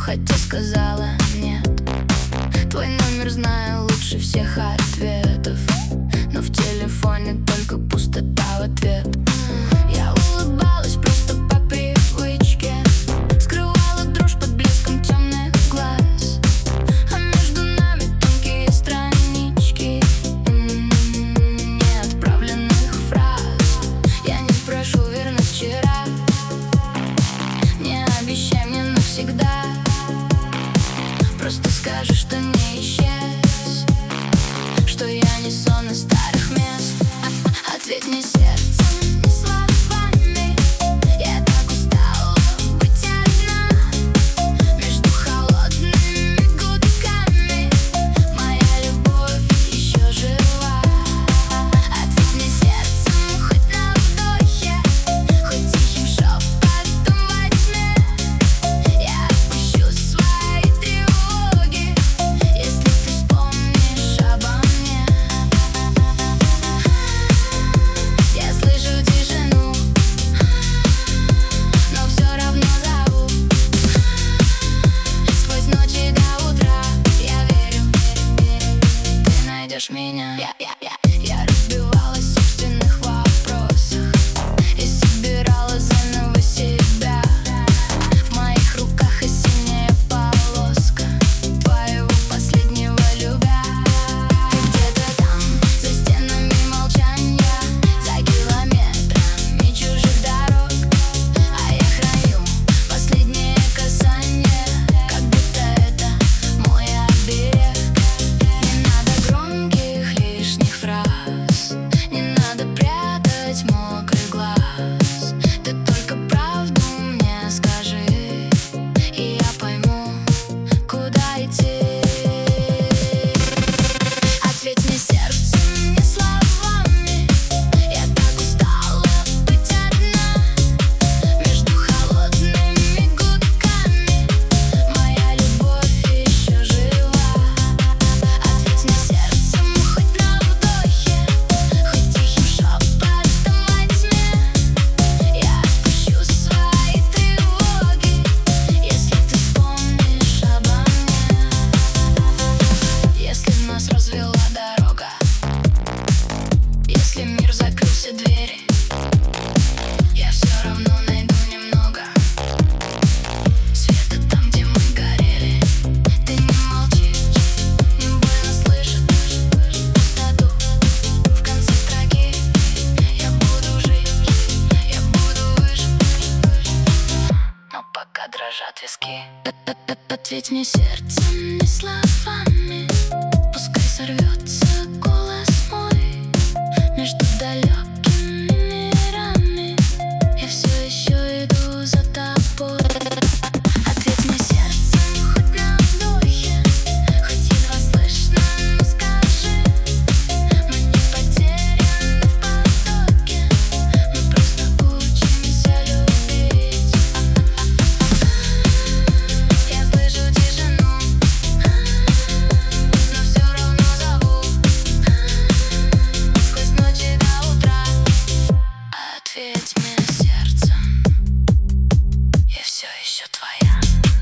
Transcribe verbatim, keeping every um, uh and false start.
хотя сказала нет. Твой номер знаю лучше всех ответов, но в телефоне только пустота в ответ. Я улыбалась просто по привычке, скрывала дрожь под блеском темных глаз, а между нами тонкие странички неотправленных фраз. Я не прошу вернуть вчера, не обещай мне навсегда, просто скажи, что не исчез, что я не сон из старых мест. Ответь мне сердцем, не словами. Я так устала быть одна между холодными гудками. Моя любовь еще жива. Ответь мне сердцем, хоть на вдохе, хоть тихим шепотом во тьме. Я отпущу свои тревоги, если ты вспомнишь обо мне. Я слышу тишину, но все равно зову. Сквозь ночи до утра я верю, ты найдешь меня. Я, я, я, я разбивалась в собственных вопросах и собирала заново себя. В моих руках осенняя полоска твоего последнего любя. Ты где-то там, за стенами молчания, за километрами чужих дорог, а я храню последнее касание, как будто это мой оберег. Не надо громких лишних фраз, не надо прятать мокрый глаз. Ты только правду мне скажи, и я пойму, куда идти. Ответь мне сердцем, не словами. Я так устала быть одна между холодными гудками. Моя любовь еще жива. Ответь мне сердцем, хоть на вдохе, хоть тихим шепотом во тьме. Я отпущу свои тревоги, если ты вспомнишь обо мне. Если нас развела дорога, если мир закрыл все двери, я все равно найду немного света там, где мы горели. Ты не молчишь, не больно слышать пустоту в конце строки. Я буду жить, я буду выше, но пока дрожат виски. Ответь мне сердцем, не словами. Пускай сорвется голос мой между далекими мирами. Я все еще иду за тобой. Ответь мне сердцем, хоть на вдохе, хоть едва слышно, но скажи. Мы не потеряны в потоке, мы просто учимся любить. Я слышу тишину, но все равно зову. Сквозь ночи до утра. Ответь мне сердцем, я все еще твоя.